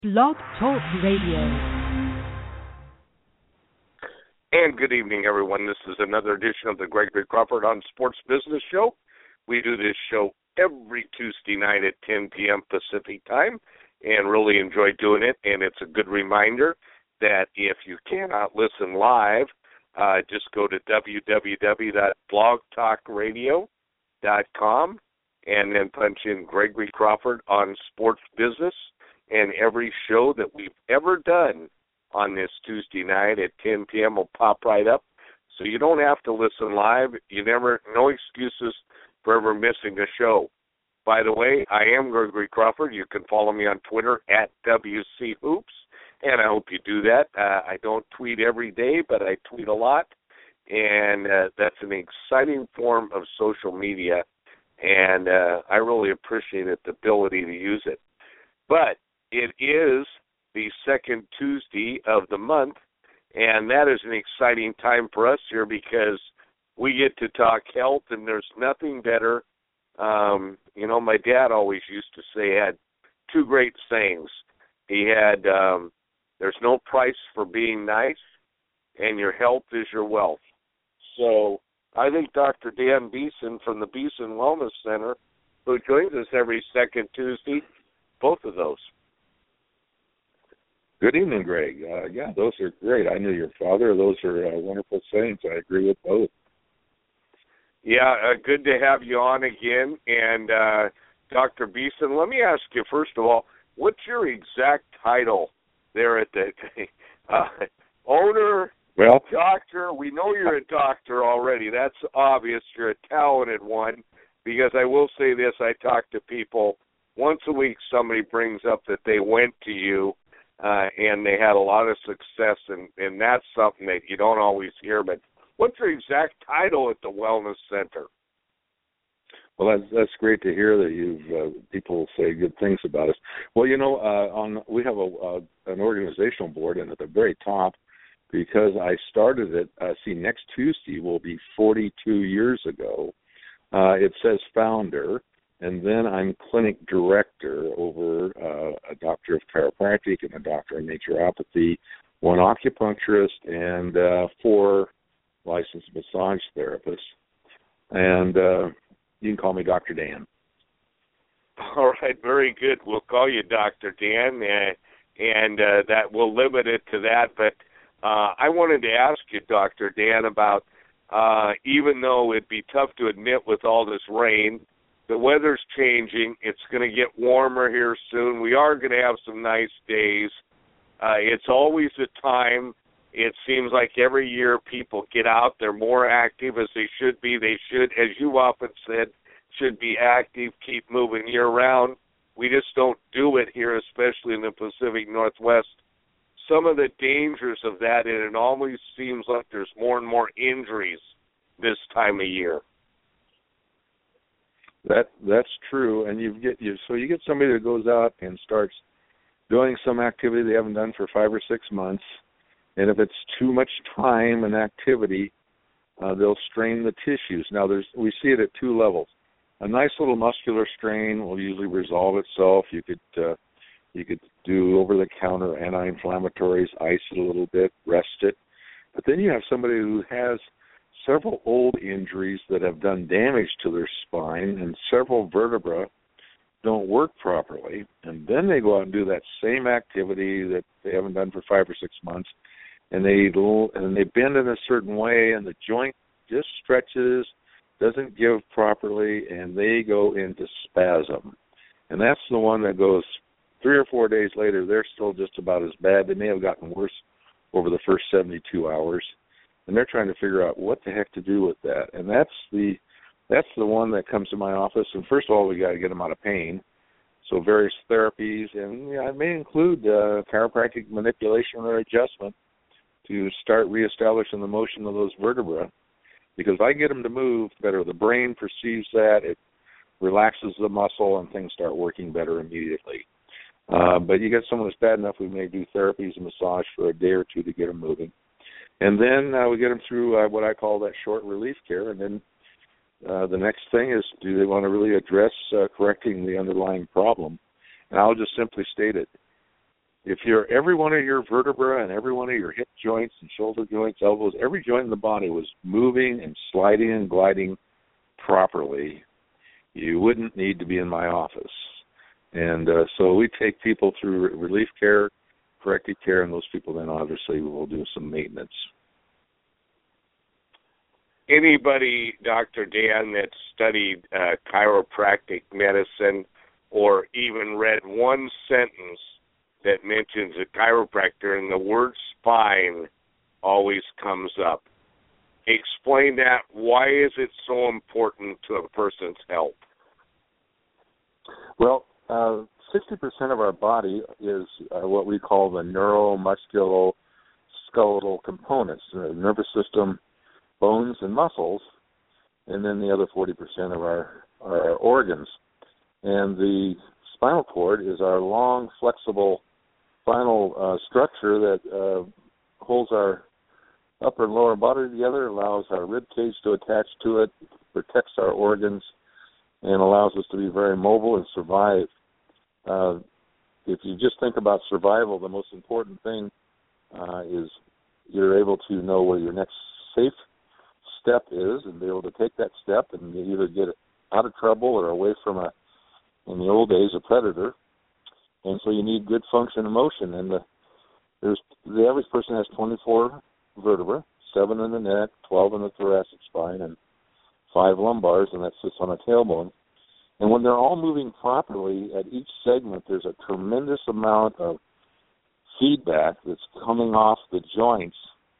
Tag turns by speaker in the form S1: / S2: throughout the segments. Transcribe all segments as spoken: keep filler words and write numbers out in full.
S1: Blog Talk Radio.
S2: And good evening, everyone. This is another edition of the Gregory Crawford on Sports Business Show. We do this show every Tuesday night at ten p.m. Pacific time and really enjoy doing it. And it's a good reminder that if you cannot listen live, uh, just go to w w w dot blog talk radio dot com and then punch in Gregory Crawford on Sports Business. And every show that we've ever done on this Tuesday night at ten p.m. will pop right up. So you don't have to listen live. You never, no excuses for ever missing a show. By the way, I am Gregory Crawford. You can follow me on Twitter at W C Hoops, and I hope you do that. Uh, I don't tweet every day, but I tweet a lot, and uh, that's an exciting form of social media, and uh, I really appreciate it, the ability to use it. But it is the second Tuesday of the month, and that is an exciting time for us here because we get to talk health, and there's nothing better. Um, you know, my dad always used to say, he had two great sayings. He had, um, there's no price for being nice, and your health is your wealth. So I think Doctor Dan Beeson from the Beeson Wellness Center, who joins us every second Tuesday, both of those.
S3: Good evening, Greg. Uh, yeah, those are great. I knew your father. Those are uh, wonderful sayings. I agree with both.
S2: Yeah, uh, good to have you on again. And uh, Doctor Beeson, let me ask you, first of all, what's your exact title there at the uh, owner,
S3: well,
S2: doctor? We know you're a doctor already. That's obvious. You're a talented one because I will say this. I talk to people once a week. Somebody brings up that they went to you Uh, and they had a lot of success, and, and that's something that you don't always hear. But what's your exact title at the Wellness Center?
S3: Well, that's, that's great to hear that you've uh, people say good things about us. Well, you know, uh, on we have a uh, an organizational board, and at the very top, because I started it. Uh, see, next Tuesday will be forty-two years ago. Uh, it says founder. And then I'm clinic director over uh, a doctor of chiropractic and a doctor of naturopathy, one acupuncturist, and uh, four licensed massage therapists. And uh, you can call me Doctor Dan.
S2: All right, very good. We'll call you Doctor Dan, uh, and uh, that we'll limit it to that. But uh, I wanted to ask you, Doctor Dan, about uh, even though it'd be tough to admit with all this rain, the weather's changing. It's going to get warmer here soon. We are going to have some nice days. Uh, it's always a time. It seems like every year people get out. They're more active as they should be. They should, as you often said, should be active, keep moving year-round. We just don't do it here, especially in the Pacific Northwest. Some of the dangers of that, and it always seems like there's more and more injuries this time of year.
S3: That that's true, and you get you so you get somebody that goes out and starts doing some activity they haven't done for five or six months, and if it's too much time and activity, uh, they'll strain the tissues. Now, there's we see it at two levels. A nice little muscular strain will usually resolve itself. You could uh, you could do over-the-counter anti-inflammatories, ice it a little bit, rest it, but then you have somebody who has several old injuries that have done damage to their spine, and several vertebrae don't work properly. And then they go out and do that same activity that they haven't done for five or six months, and they and they bend in a certain way, and the joint just stretches, doesn't give properly, and they go into spasm. And that's the one that goes three or four days later, they're still just about as bad. They may have gotten worse over the first seventy-two hours. And they're trying to figure out what the heck to do with that. And that's the that's the one that comes to my office. And first of all, we got to get them out of pain. So various therapies, and yeah, it may include uh, chiropractic manipulation or adjustment to start reestablishing the motion of those vertebrae. Because if I get them to move better, the brain perceives that, it relaxes the muscle, and things start working better immediately. Uh, but you get someone that's bad enough, we may do therapies and massage for a day or two to get them moving. And then uh, we get them through uh, what I call that short relief care. And then uh, the next thing is, do they want to really address uh, correcting the underlying problem? And I'll just simply state it. if you're every one of your vertebrae and every one of your hip joints and shoulder joints, elbows, every joint in the body was moving and sliding and gliding properly, you wouldn't need to be in my office. And uh, so we take people through relief care, corrective care, and those people then obviously will do some maintenance.
S2: Anybody, Doctor Dan, that studied uh, chiropractic medicine or even read one sentence that mentions a chiropractor and the word spine always comes up. Explain that. Why is it so important to a person's health?
S3: Well, uh, sixty percent of our body is uh, what we call the neuromusculoskeletal components, the nervous system, bones, and muscles, and then the other forty percent of our, our organs. And the spinal cord is our long, flexible spinal uh, structure that uh, holds our upper and lower body together, allows our rib cage to attach to it, protects our organs, and allows us to be very mobile and survive. Uh, if you just think about survival, the most important thing uh, is you're able to know where your next safe step is and be able to take that step and either get out of trouble or away from, a, in the old days, a predator. And so you need good function and motion. And the, there's, the average person has twenty-four vertebrae, seven in the neck, twelve in the thoracic spine, and five lumbars, and that sits on a tailbone. And when they're all moving properly at each segment, there's a tremendous amount of feedback that's coming off the joints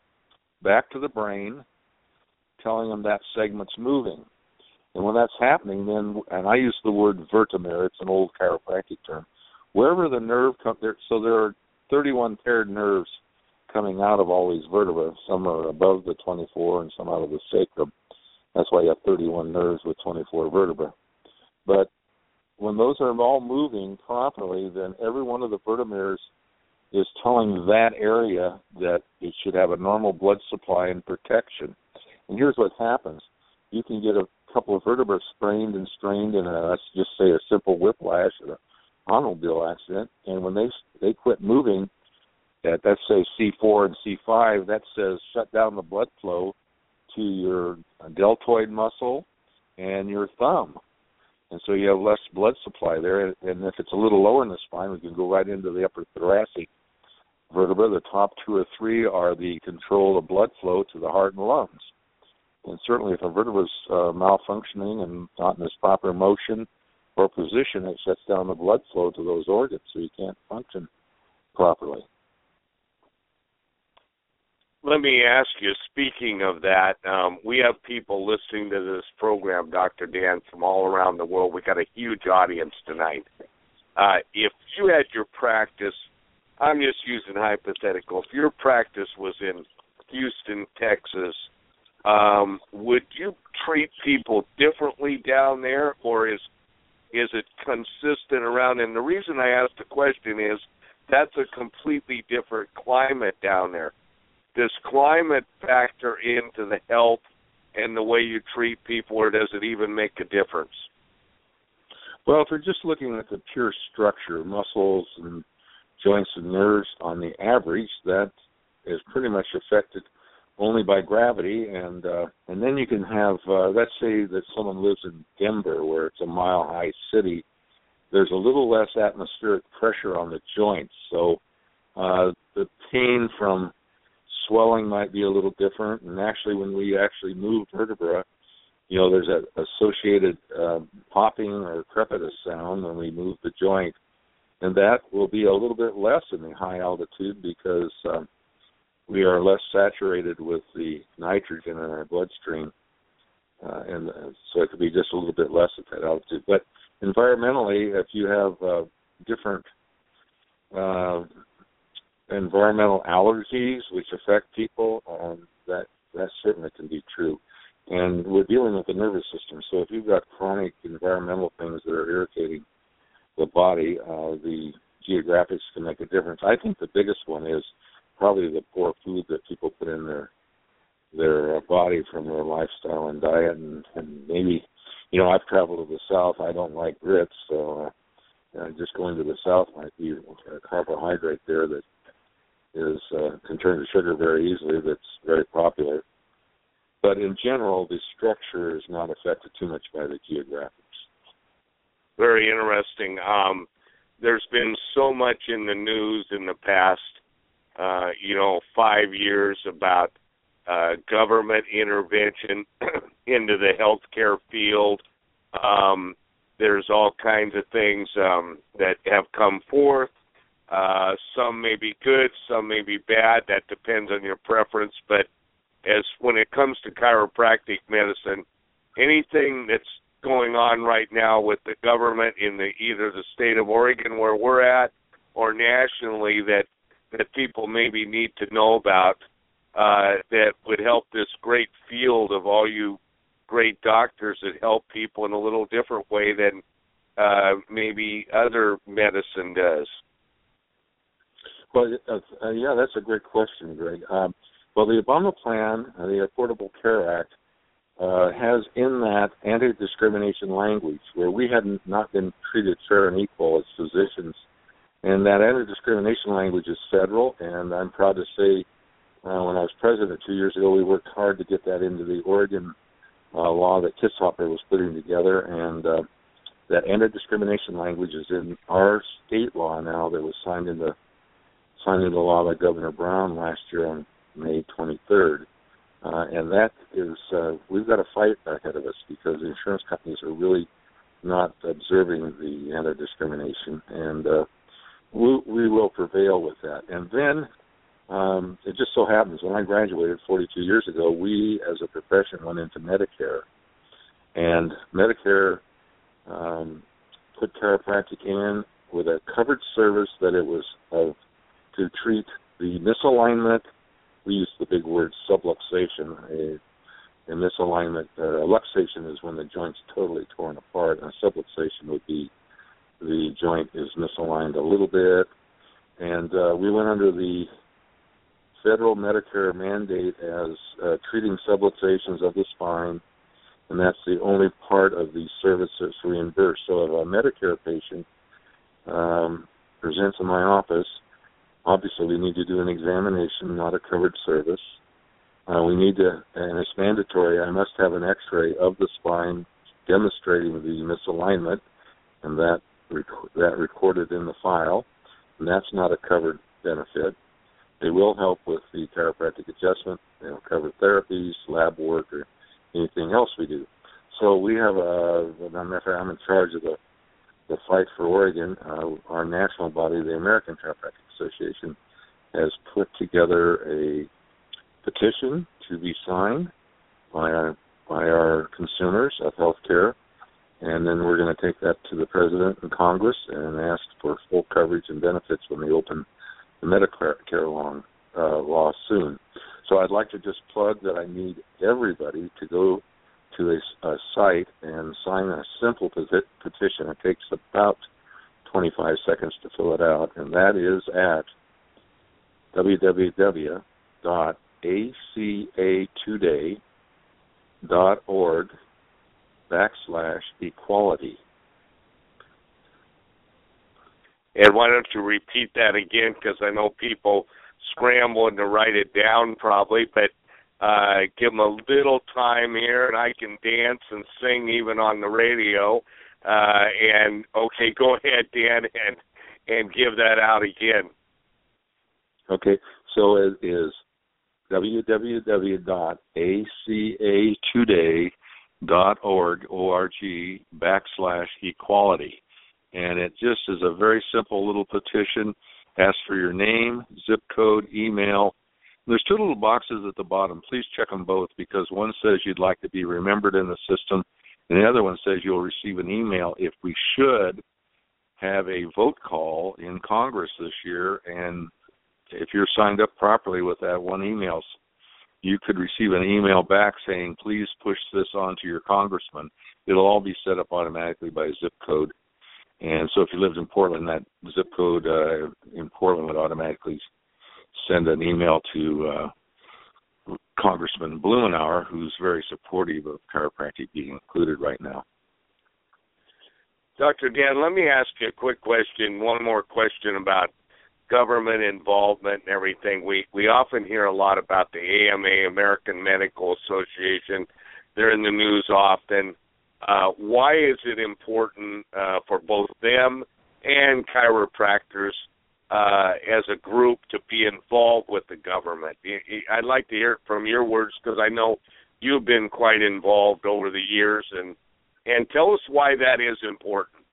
S3: back to the brain, telling them that segment's moving. And when that's happening, then, and I use the word vertemer, it's an old chiropractic term, wherever the nerve comes, there, so there are thirty-one paired nerves coming out of all these vertebrae. Some are above the twenty-four and some out of the sacrum. That's why you have thirty-one nerves with twenty-four vertebrae. But when those are all moving properly, then every one of the vertebrae is telling that area that it should have a normal blood supply and protection. And here's what happens. You can get a couple of vertebrae sprained and strained in a, let's just say, a simple whiplash or an automobile accident, and when they they quit moving at, let's say, C four and C five, that says shut down the blood flow to your deltoid muscle and your thumb. And so you have less blood supply there. And if it's a little lower in the spine, we can go right into the upper thoracic vertebra. The top two or three are the control of blood flow to the heart and lungs. And certainly if a vertebra is uh, malfunctioning and not in its proper motion or position, it shuts down the blood flow to those organs, so you can't function properly.
S2: Let me ask you, speaking of that, um, we have people listening to this program, Doctor Dan, from all around the world. We got a huge audience tonight. Uh, if you had your practice, I'm just using hypothetical, if your practice was in Houston, Texas, um, would you treat people differently down there, or is is it consistent around? And the reason I asked the question is that's a completely different climate down there. Does climate factor into the health and the way you treat people, or does it even make a difference?
S3: Well, if we're just looking at the pure structure, muscles and joints and nerves on the average, that is pretty much affected only by gravity. And uh, and then you can have, uh, let's say that someone lives in Denver, where it's a mile-high city. There's a little less atmospheric pressure on the joints. So uh, the pain from swelling might be a little different, and actually when we actually move vertebra, you know, there's an associated uh, popping or crepitus sound when we move the joint, and that will be a little bit less in the high altitude because um, we are less saturated with the nitrogen in our bloodstream, uh, and uh, so it could be just a little bit less at that altitude. But environmentally, if you have uh, different uh, environmental allergies which affect people, um, that that certainly can be true. And we're dealing with the nervous system, so if you've got chronic environmental things that are irritating the body, uh, the geographics can make a difference. I think the biggest one is probably the poor food that people put in their their body from their lifestyle and diet, and, and maybe, you know, I've traveled to the South. I don't like grits, so uh, Uh, just going to the south might be a carbohydrate there that is uh, can turn to sugar very easily. That's very popular. But in general, the structure is not affected too much by the geographics.
S2: Very interesting. Um, there's been so much in the news in the past, uh, you know, five years about uh, government intervention into the healthcare field. Um, there's all kinds of things um, that have come forth. Uh, some may be good, some may be bad. That depends on your preference. But as when it comes to chiropractic medicine, anything that's going on right now with the government in the either the state of Oregon where we're at or nationally that that people maybe need to know about uh, that would help this great field of all you great doctors that help people in a little different way than uh, maybe other medicine does?
S3: Well, uh, uh, yeah, that's a great question, Greg. Um, well, the Obama plan, uh, the Affordable Care Act, uh, has in that anti-discrimination language where we had not been treated fair and equal as physicians. And that anti-discrimination language is federal, and I'm proud to say uh, when I was president two years ago, we worked hard to get that into the Oregon uh, law that Kisshopper was putting together, and uh, that anti-discrimination language is in our state law now that was signed into, signed into law by Governor Brown last year on May twenty-third. Uh, and that is, uh, we've got a fight ahead of us because the insurance companies are really not observing the anti-discrimination, and uh, we, we will prevail with that. And then um, it just so happens when I graduated forty-two years ago, we as a profession went into Medicare, and Medicare um, put chiropractic in with a covered service that it was of to treat the misalignment. We use the big word subluxation. A, a misalignment, uh, a luxation is when the joint's totally torn apart, and a subluxation would be the joint is misaligned a little bit. And uh, we went under the federal Medicare mandate as uh, treating subluxations of the spine, and that's the only part of the service that's reimbursed. So if a Medicare patient um, presents in my office, obviously we need to do an examination, not a covered service. Uh, we need to, and it's mandatory, I must have an x-ray of the spine demonstrating the misalignment, and that rec- that recorded in the file, and that's not a covered benefit. They will help with the chiropractic adjustment, they'll cover therapies, lab work, or anything else we do. So we have a, I'm in charge of the, the fight for Oregon. Uh, our national body, the American Chiropractic Association, has put together a petition to be signed by our, by our consumers of health care, and then we're going to take that to the President and Congress and ask for full coverage and benefits when they open the Medicare long, uh, law soon. So I'd like to just plug that I need everybody to go to a, a site and sign a simple peti- petition. It takes about twenty-five seconds to fill it out, and that is at www dot a c a today dot org backslash equality.
S2: And why don't you repeat that again, because I know people scrambling to write it down probably, but uh, give them a little time here, and I can dance and sing even on the radio. Uh, and, okay, go ahead, Dan, and, and give that out again.
S3: Okay, so it is www dot a c a today dot org, O R G, backslash equality. And it just is a very simple little petition. Ask for your name, zip code, email. There's two little boxes at the bottom. Please check them both, because one says you'd like to be remembered in the system, and the other one says you'll receive an email if we should have a vote call in Congress this year. And if you're signed up properly with that one email, you could receive an email back saying, please push this on to your congressman. It'll all be set up automatically by zip code. And so if you lived in Portland, that zip code uh, in Portland would automatically send an email to uh, Congressman Blumenauer, who's very supportive of chiropractic being included right now.
S2: Doctor Dan, let me ask you a quick question, one more question about government involvement and everything. We we often hear a lot about the A M A, American Medical Association. They're in the news often. Uh, why is it important uh, for both them and chiropractors uh, as a group to be involved with the government? I'd like to hear it from your words, because I know you've been quite involved over the years, and and tell us why that is important.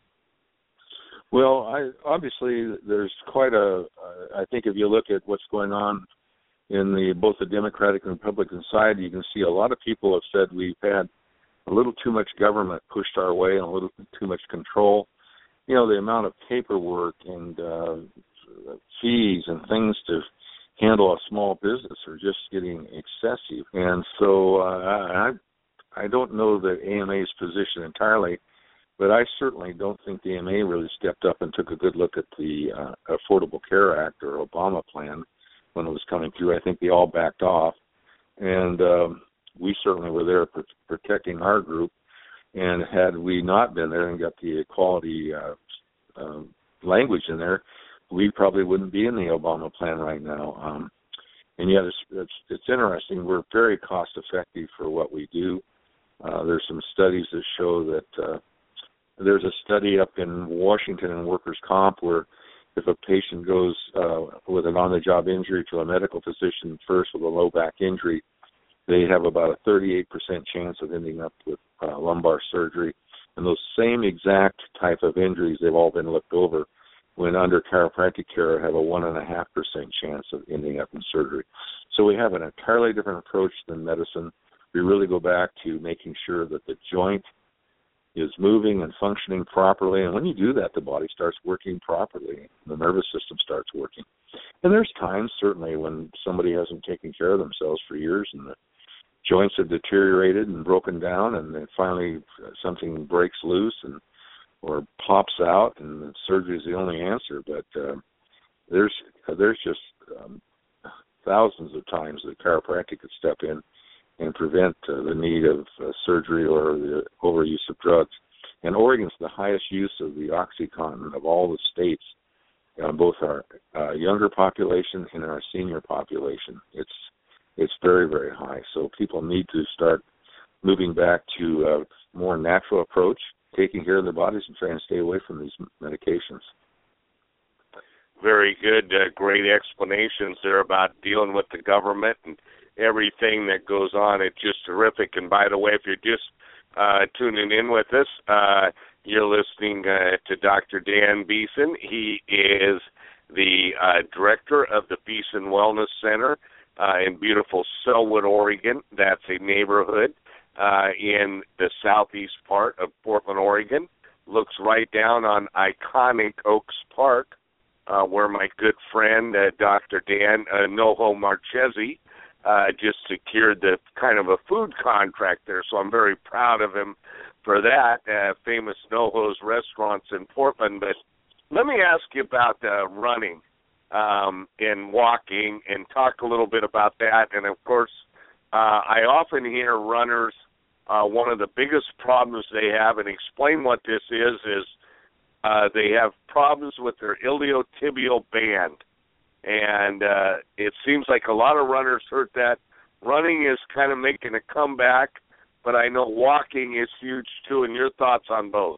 S3: Well, I, obviously, there's quite a. Uh, I think if you look at what's going on in the both the Democratic and Republican side, you can see a lot of people have said we've had a little too much government pushed our way and a little too much control. You know, the amount of paperwork and uh, fees and things to handle a small business are just getting excessive. And so uh, I I don't know the A M A's position entirely, but I certainly don't think the A M A really stepped up and took a good look at the uh, Affordable Care Act or Obama plan when it was coming through. I think they all backed off, and um, we certainly were there pr- protecting our group. And had we not been there and got the equality uh, uh, language in there, we probably wouldn't be in the Obama plan right now. Um, and yet, it's, it's, it's interesting. We're very cost effective for what we do. Uh, there's some studies that show that uh, there's a study up in Washington in workers' comp where if a patient goes uh, with an on-the-job injury to a medical physician first with a low back injury, they have about a thirty-eight percent chance of ending up with uh, lumbar surgery. And those same exact type of injuries, they've all been looked over, when under chiropractic care, have a one point five percent chance of ending up in surgery. So we have an entirely different approach than medicine. We really go back to making sure that the joint is moving and functioning properly. And when you do that, the body starts working properly. The nervous system starts working. And there's times, certainly, when somebody hasn't taken care of themselves for years and the joints have deteriorated and broken down, and then finally something breaks loose and or pops out, and surgery is the only answer. But uh, there's there's just um, thousands of times that chiropractic could step in and prevent uh, the need of uh, surgery or the overuse of drugs. And Oregon's the highest use of the OxyContin of all the states, uh, both our uh, younger population and our senior population. It's it's very, very high. So people need to start moving back to a more natural approach, taking care of their bodies and trying to stay away from these medications.
S2: Very good, uh, great explanations there about dealing with the government and everything that goes on. It's just terrific. And by the way, if you're just uh, tuning in with us, uh, you're listening uh, to Doctor Dan Beeson. He is the uh, director of the Beeson Wellness Center uh, in beautiful Sellwood, Oregon. That's a neighborhood uh, in the southeast part of Portland, Oregon. Looks right down on iconic Oaks Park, uh, where my good friend, uh, Doctor Dan uh, Noho Marchese, Uh, just secured the kind of a food contract there, so I'm very proud of him for that. Uh, famous NoHo's restaurants in Portland. But let me ask you about uh, running um, and walking, and talk a little bit about that. And of course, uh, I often hear runners, uh, one of the biggest problems they have, and explain what this is, is uh, they have problems with their iliotibial band. And uh, it seems like a lot of runners hurt that. Running is kind of making a comeback, but I know walking is huge too. And your thoughts on both?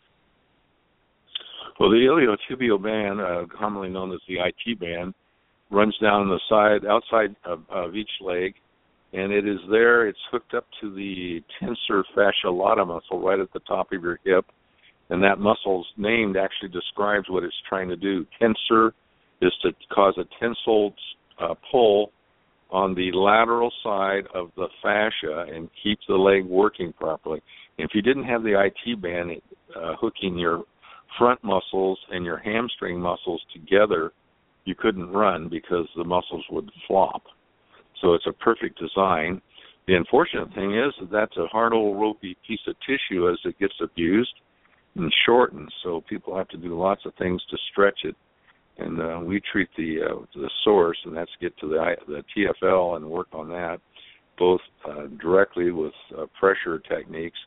S3: Well, the iliotibial band, uh, commonly known as the I T band, runs down the side, outside of, of each leg, and it is there. It's hooked up to the tensor fascia lata muscle right at the top of your hip, and that muscle's name actually describes what it's trying to do. Tensor is to cause a tensile uh, pull on the lateral side of the fascia and keep the leg working properly. And if you didn't have the I T band uh, hooking your front muscles and your hamstring muscles together, you couldn't run because the muscles would flop. So it's a perfect design. The unfortunate thing is that that's a hard old ropey piece of tissue as it gets abused and shortened. So people have to do lots of things to stretch it. And uh, we treat the uh, the source, and that's get to the the T F L and work on that, both uh, directly with uh, pressure techniques,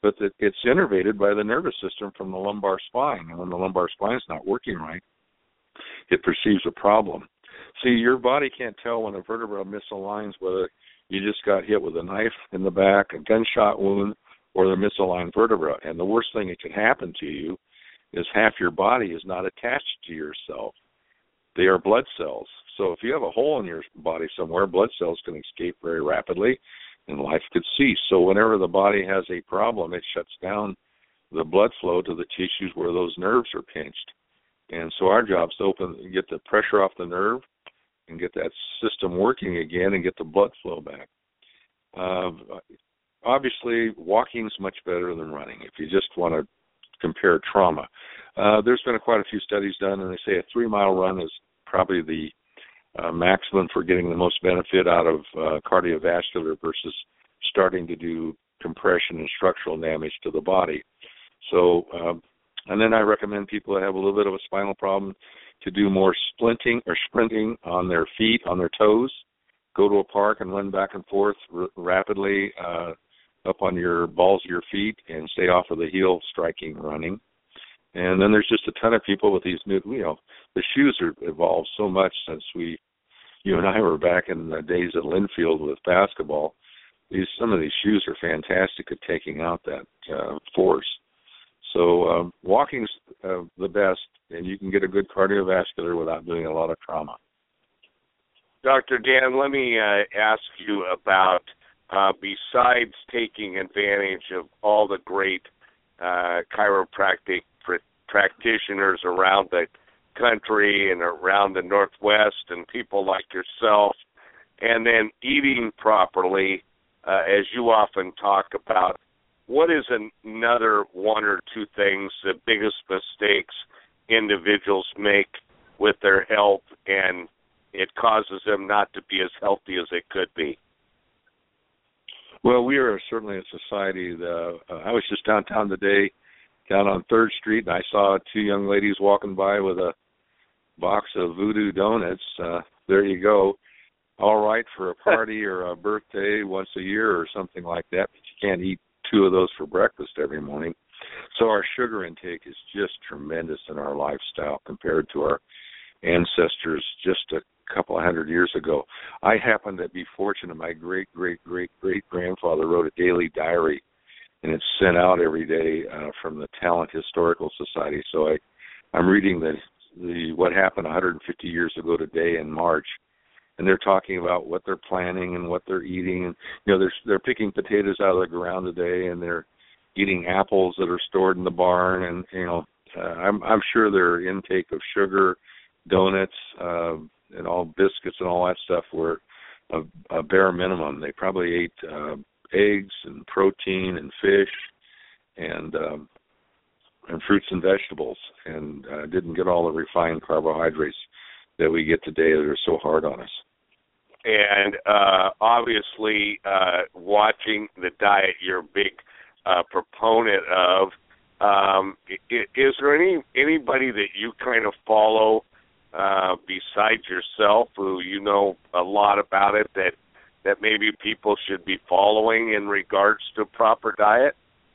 S3: but that it's innervated by the nervous system from the lumbar spine. And when the lumbar spine is not working right, it perceives a problem. See, your body can't tell when a vertebra misaligns whether you just got hit with a knife in the back, a gunshot wound, or the misaligned vertebra. And the worst thing that could happen to you is half your body is not attached to yourself. They are blood cells. So if you have a hole in your body somewhere, blood cells can escape very rapidly, and life could cease. So whenever the body has a problem, it shuts down the blood flow to the tissues where those nerves are pinched. And so our job is to open, get the pressure off the nerve and get that system working again and get the blood flow back. Uh, obviously, walking is much better than running if you just want to compare trauma. Uh, there's been a, quite a few studies done, and they say a three-mile run is probably the uh, maximum for getting the most benefit out of uh, cardiovascular versus starting to do compression and structural damage to the body. So, um, and then I recommend people that have a little bit of a spinal problem to do more splinting or sprinting on their feet, on their toes. Go to a park and run back and forth r- rapidly uh, up on your balls of your feet and stay off of the heel striking running. And then there's just a ton of people with these new, you know, the shoes have evolved so much since we, you and I were back in the days at Linfield with basketball. These some of these shoes are fantastic at taking out that uh, force. So um, walking's uh, the best, and you can get a good cardiovascular without doing a lot of trauma.
S2: Doctor Dan, let me uh, ask you about, uh, besides taking advantage of all the great uh, chiropractic pr- practitioners around the country and around the Northwest and people like yourself, and then eating properly, uh, as you often talk about, what is another one or two things, the biggest mistakes individuals make with their health and it causes them not to be as healthy as they could be?
S3: Well, we are certainly a society that, uh, I was just downtown today, down on third Street, and I saw two young ladies walking by with a box of Voodoo Donuts. Uh, there you go. All right for a party or a birthday once a year or something like that, but you can't eat two of those for breakfast every morning. So our sugar intake is just tremendous in our lifestyle compared to our ancestors just a couple of hundred years ago. I happen to be fortunate. My great, great, great, great grandfather wrote a daily diary, and it's sent out every day uh, from the Talent Historical Society. So I, I'm reading the, the what happened one hundred fifty years ago today in March. And they're talking about what they're planning and what they're eating. And, you know, they're they're picking potatoes out of the ground today, and they're eating apples that are stored in the barn. And, you know, uh, I'm I'm sure their intake of sugar, donuts, uh, and all biscuits and all that stuff were a, a bare minimum. They probably ate uh, eggs and protein and fish and um, and fruits and vegetables, and uh, didn't get all the refined carbohydrates that we get today that are so hard on us.
S2: And uh, obviously, uh, watching the diet you're a big uh, proponent of, um, is there any anybody that you kind of follow uh, besides yourself who you know a lot about it that, that maybe people should be following in regards to proper diet?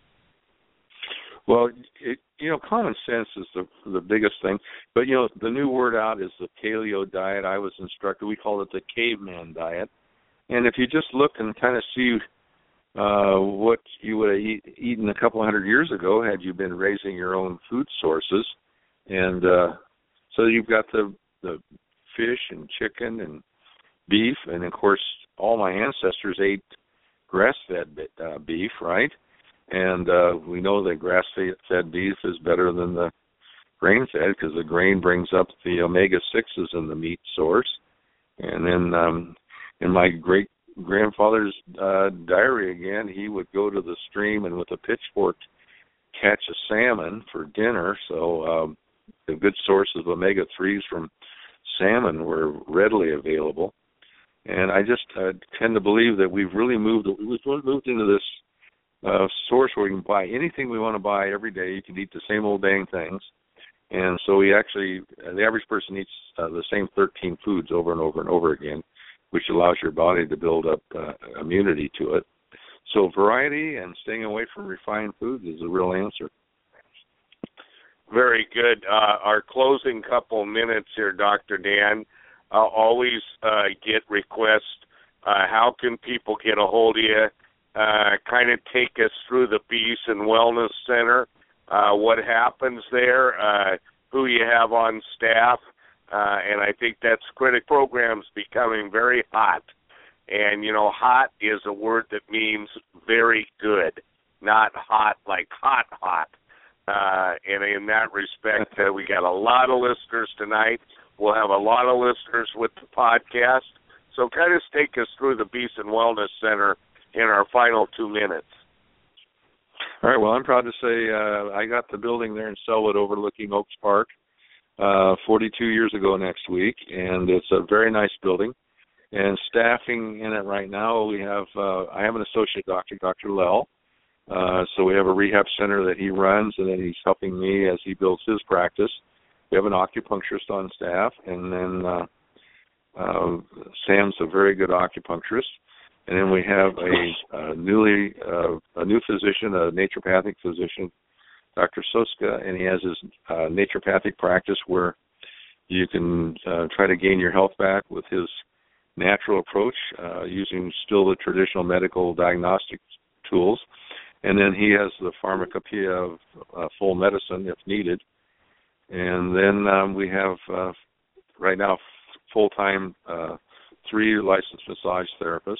S3: Well, it, you know, common sense is the the biggest thing. But, you know, the new word out is the paleo diet. I was instructed, we call it the caveman diet. And if you just look and kind of see uh, what you would have eat, eaten a couple hundred years ago had you been raising your own food sources. And uh, so you've got the, the fish and chicken and beef. And, of course, all my ancestors ate grass-fed uh, beef, right? And uh, we know that grass-fed beef is better than the grain-fed because the grain brings up the omega sixes in the meat source. And then um, in my great-grandfather's uh, diary again, he would go to the stream and with a pitchfork catch a salmon for dinner. So um, the good sources of omega threes from salmon were readily available. And I just uh, tend to believe that we've really moved, we've moved into this Uh, source where we can buy anything we want to buy every day. You can eat the same old dang things. And so we actually, uh, the average person eats uh, the same thirteen foods over and over and over again, which allows your body to build up uh, immunity to it. So variety and staying away from refined foods is a real answer.
S2: Very good. Uh, our closing couple minutes here, Doctor Dan, uh, always uh, get requests. Uh, how can people get a hold of you? Uh, kind of take us through the Beeson Wellness Center, uh, what happens there, uh, who you have on staff, uh, and I think that's critical. Program's becoming very hot, and, you know, hot is a word that means very good, not hot like hot, hot. Uh, and in that respect, uh, we got a lot of listeners tonight. We'll have a lot of listeners with the podcast. So kind of take us through the Beeson Wellness Center in our final two minutes.
S3: All right. Well, I'm proud to say uh, I got the building there in Selwood overlooking Oaks Park uh, forty-two years ago next week, and it's a very nice building. And staffing in it right now, we have uh, I have an associate doctor, Doctor Lell. Uh, so we have a rehab center that he runs, and then he's helping me as he builds his practice. We have an acupuncturist on staff, and then uh, uh, Sam's a very good acupuncturist. And then we have a, a newly uh, a new physician, a naturopathic physician, Doctor Soska, and he has his uh, naturopathic practice where you can uh, try to gain your health back with his natural approach, uh, using still the traditional medical diagnostic tools. And then he has the pharmacopoeia of uh, full medicine if needed. And then um, we have uh, right now full-time uh, three licensed massage therapists.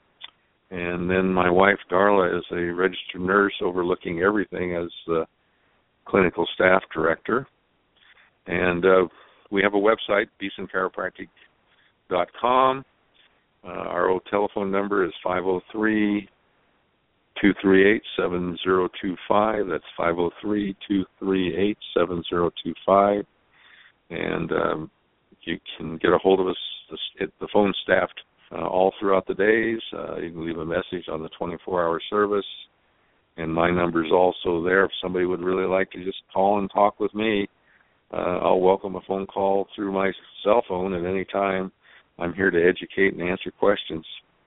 S3: And then my wife, Darla, is a registered nurse overlooking everything as the clinical staff director. And uh, we have a website, beeson chiropractic dot com. Uh, our old telephone number is five oh three, two three eight, seven oh two five. That's five oh three, two three eight, seven oh two five. And um, you can get a hold of us. The, the phone's staffed uh, all throughout the days. Uh, you can leave a message on the twenty-four hour service. And my number's also there. If somebody would really like to just call and talk with me, uh, I'll welcome a phone call through my cell phone at any time. I'm here to educate and answer questions.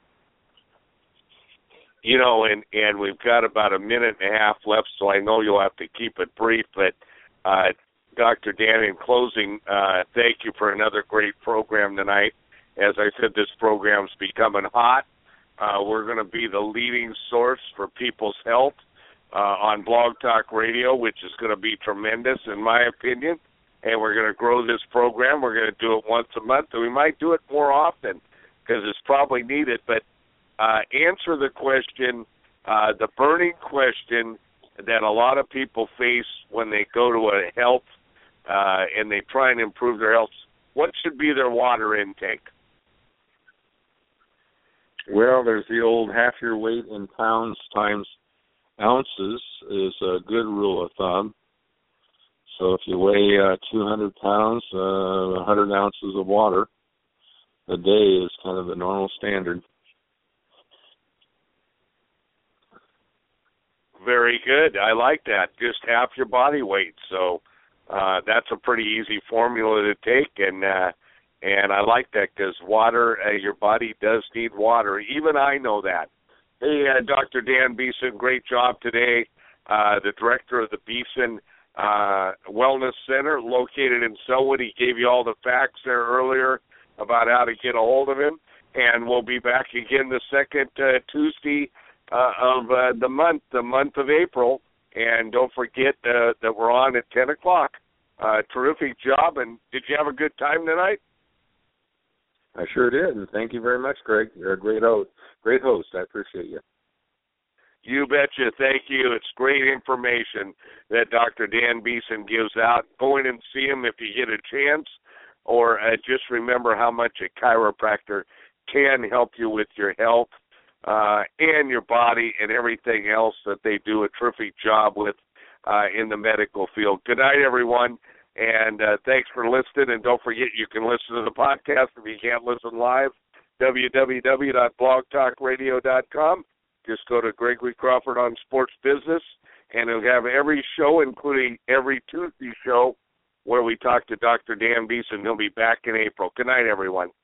S2: You know, and, and we've got about a minute and a half left, so I know you'll have to keep it brief. But, uh, Doctor Dan, in closing, uh, thank you for another great program tonight. As I said, this program's becoming hot. Uh, we're going to be the leading source for people's health uh, on Blog Talk Radio, which is going to be tremendous, in my opinion. And we're going to grow this program. We're going to do it once a month, and we might do it more often because it's probably needed. But uh, answer the question, uh, the burning question that a lot of people face when they go to a health uh, and they try and improve their health. What should be their water intake?
S3: Well, there's the old half your weight in pounds times ounces is a good rule of thumb. So if you weigh uh, two hundred pounds, uh, one hundred ounces of water a day is kind of the normal standard.
S2: Very good. I like that. Just half your body weight. So uh, that's a pretty easy formula to take, and uh, and I like that because water, uh, your body does need water. Even I know that. Hey, uh, Doctor Dan Beeson, great job today. Uh, the director of the Beeson uh, Wellness Center, located in Selwood. He gave you all the facts there earlier about how to get a hold of him. And we'll be back again the second uh, Tuesday uh, of uh, the month, the month of April. And don't forget uh, that we're on at ten o'clock. Uh, terrific job. And did you have a good time tonight?
S3: I sure did, and thank you very much, Greg. You're a great host. Great host. I appreciate you.
S2: You betcha. Thank you. It's great information that Doctor Dan Beeson gives out. Go in and see him if you get a chance, or uh, just remember how much a chiropractor can help you with your health uh, and your body and everything else that they do a terrific job with uh, in the medical field. Good night, everyone. And uh, thanks for listening. And don't forget, you can listen to the podcast if you can't listen live, w w w dot blog talk radio dot com. Just go to Gregory Crawford on Sports Business, and it'll have every show, including every Tuesday show, where we talk to Doctor Dan Beeson. He'll be back in April. Good night, everyone.